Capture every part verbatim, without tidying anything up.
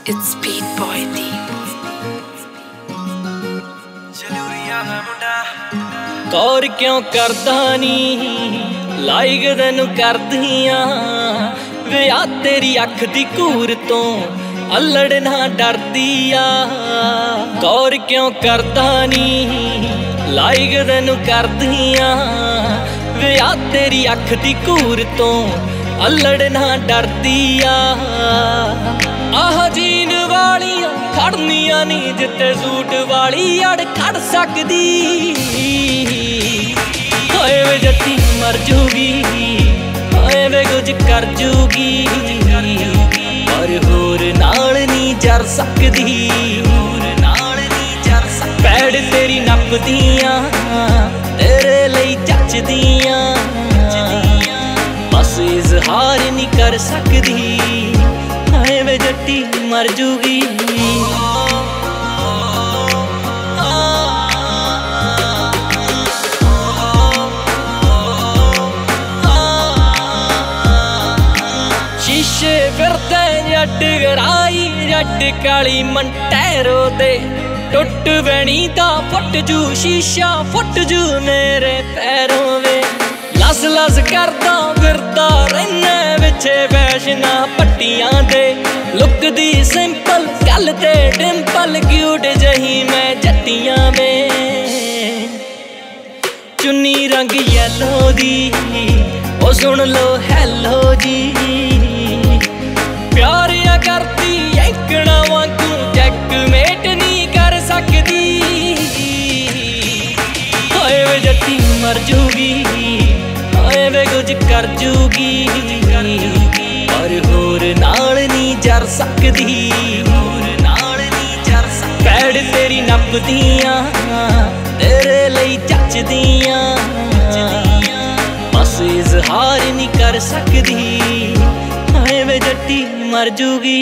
It's Beat Boy Deep. Kaur क्यों करदा नी like तैनू करदियां वे आ तेरी अख दी घूर तो अल्लड़ ना डरदी आ। कौर क्यों करदा नी लाइक तैनू करदियां वे आ तेरी अख दी घूर तो अल्लड़ ना डरदी आ। आह जीन वालियां खड़नियां नी जिते सूट वाली अड़ खड़ सकदी। हाय वे जट्टी मर जूगी, हाय वे कुछ कर जूगी, पर होर नाल नी जर सकदी। पैड़ तेरी नपदियां तेरे लई जचदियां, बस इजहार नी कर सकदी। हाय वे जट्टी मर जूगी। शीशे फिरदे जट गराई जट काली मंटैरो दे टुट बनी दा फुट जू शीशा फुट जू मेरे पैरों वे। लस लस करदा फिरदा रैना विछे फैशना पट्टियां दे लुक दी सिंपल गल ते डिंपल क्यूट जही मैं जट्टियां में। चुन्नी रंग येलो दी ओ सुन लो हैलो जी, प्यार या करती एकना वांगू चेकमेट नहीं कर सकदी। हाय वे जट्टी मर जूगी, हाय वे कुछ कर जूगी, पर होर नाल नी जर सकदी। पैड़ तेरी नपदियां तेरे लई जचदियां, बस इजहार नी कर सकदी। हाय वे जट्टी मर जूगी।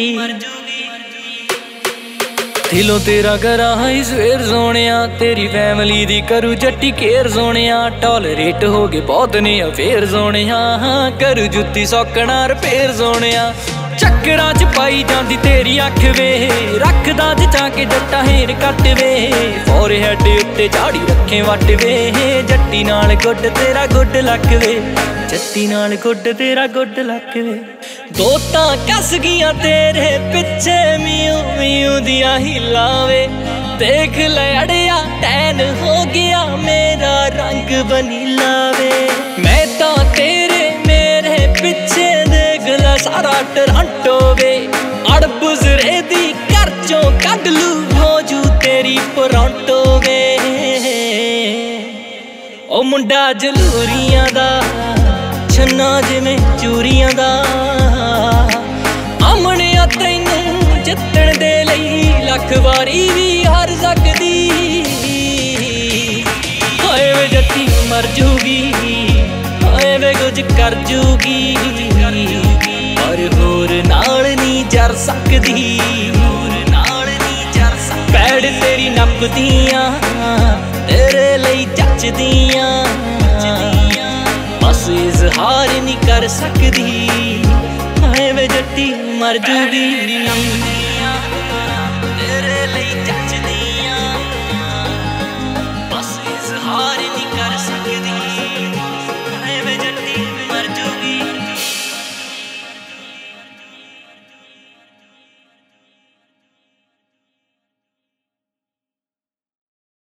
दिलों तेरा करा हाई सवेर सोनिया, तेरी फैमिली दी करू जट्टी केयर सोनिया। टॉलरेट हो गए बहुत ने अफेयर सोनिया, करू जुत्ती सौकना रिपेयर सोनिया। चक्करां च पाई जांदी तेरी अख वे, रखदा जचा के जट्टा हेर कट वे। फोरहेड उत्ते झाड़ी रखे वट वे, जट्टी नाल गुड तेरा गुड लक वे, जट्टी नाल गुड तेरा गुड लक वे। दो तां कस गियां तेरे पिछे मियूं मियूं दियां हिलां वे। देख ले अड़िया टैन हो गया मेरा रंग बनीला वे। मैं तां तेरे मेरे पिछे देख ला सारा टोरंटो वे। अड़ बुजरे दी घर चों कढ लू हो जू तेरी पोरंटो वे। ओ मुंडा जलूरियां दा छन्ना जिवें चूरियां दा, आमणिया तैनू जित्तण दे लई लख वारी भी हार सकदी। हाय वे जट्टी मर जूगी, हाय वे कुछ कर जूगी, पर होर नाल नी जर सकदी। पैड़ तेरी नपदियां तेरे लई जचदियां, बस इजहार नी कर सकदी। हाय वे जट्टी मर जूगी।